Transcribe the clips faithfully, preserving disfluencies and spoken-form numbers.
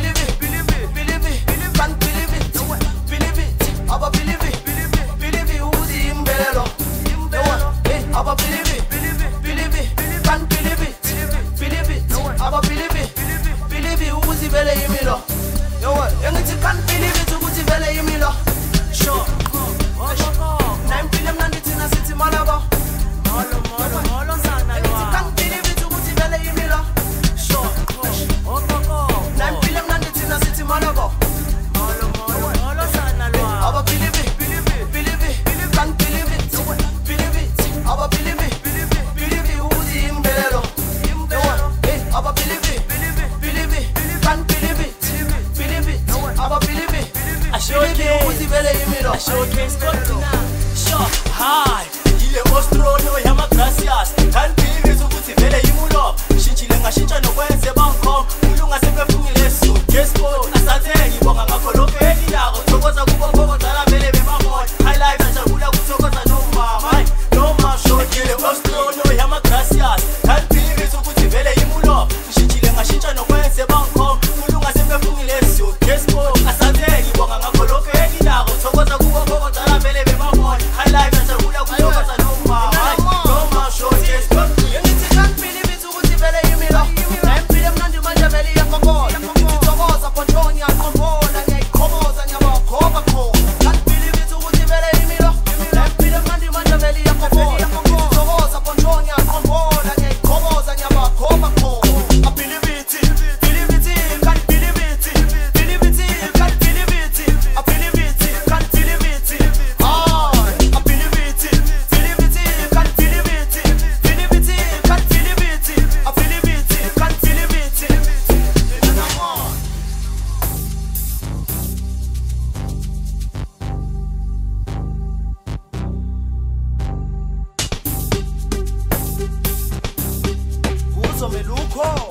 believe it, believe it, believe it, can't believe it, believe it, aba believe it, believe it, believe it, uzi imbelo, eh, aba believe it, believe it, believe it, can't believe it, believe it, aba believe it, believe it, uzi vele imilo, yo what, engithi can't believe it, uzi vele imilo, sure, nine billion nandithi na sithi malabo, molo molo molo sana lo, engithi can't believe it, uzi vele imilo, sure, nine billion nandithi na sithi malabo, molo molo molo sana lo, aba believe it, believe it, believe it, can't believe it, believe it, aba believe it, believe it, believe it, uzi imbelo, eh, aba believe it, believe it, believe it, can't believe it, believe it, aba believe it, believe it, uzi vele imilo, showcase Cortina, sure, hi, ile Ostrono yama gracias, can't believe it, ukuthi vele imulo, shintshile ngashintsha nokwenze bankom, ulunga sebefungile so, guess what, asathe ngibonga ngakho lokho elilako, thokoza kubo bonke dala vele bemamona, high life ajabula kuthokoza noma, hayi, noma showcase Ostrono yama gracias, can't believe it, ukuthi vele imulo, shintshile ngashintsha nokwenze bankom, ulunga sebefungile so, guess what, asathe ngibonga ngakho lokho elilako, thokoza kubo bonke dala vele bemamona, high life ajabula kuthokoza noma, hayi, noma showcase engithi can't believe it, ukuthi vele imilo, nine billion mnandi manje vele iyakokola, ngithokoza Pontonia ngikhombona, ngiyayikhoboza ngiyabakhoba khona, can't believe it, ukuthi vele imilo, nine billion mnandi manje vele iyakokola, ngithokoza Pontonia ngikhombona, ngiyayikhoboza ngiyabakhoba khona, I believe it, believe it, can't believe it, believe it, can't believe it, I believe it, can't believe it, ah, I believe it, believe it, can't believe it, believe it, can't believe it, I believe it, can't believe it, come on. Uzo melukho,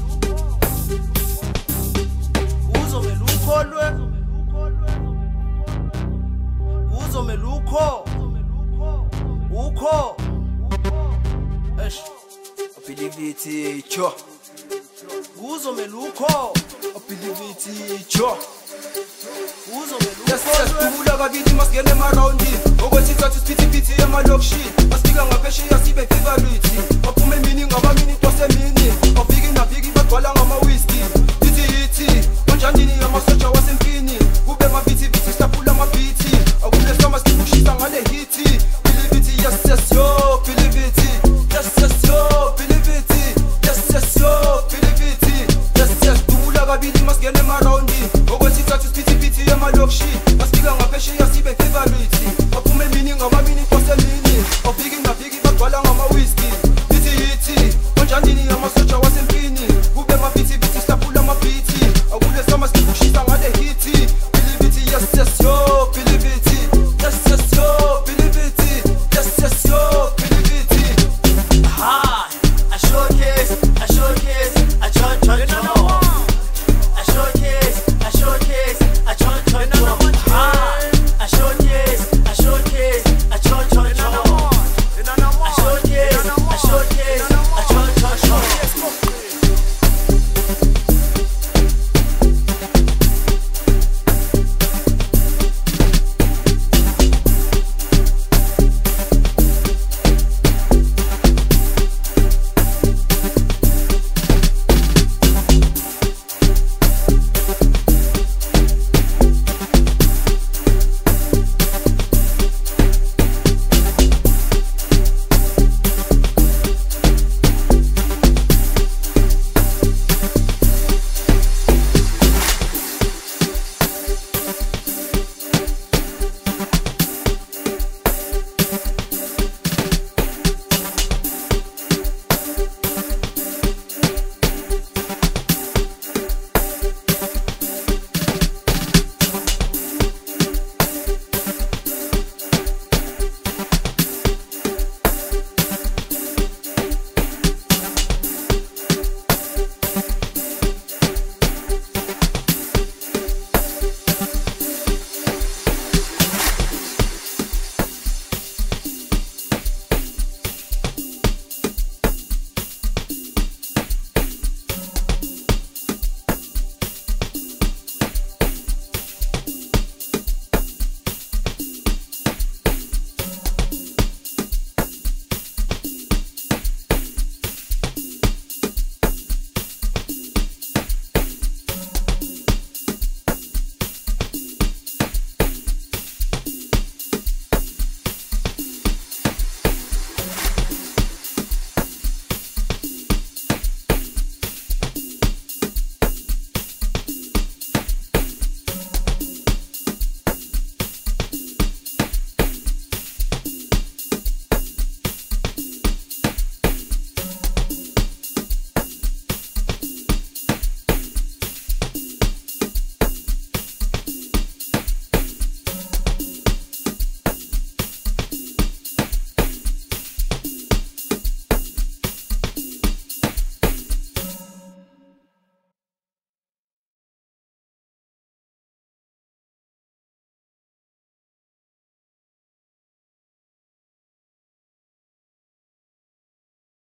uzo melukho lwe, uzo melukho, ukho, eish, I believe it, cho, uzo melukho, I believe it, cho, uzo melukho lwe, Yes, yes, tubula kakini maskene maroundi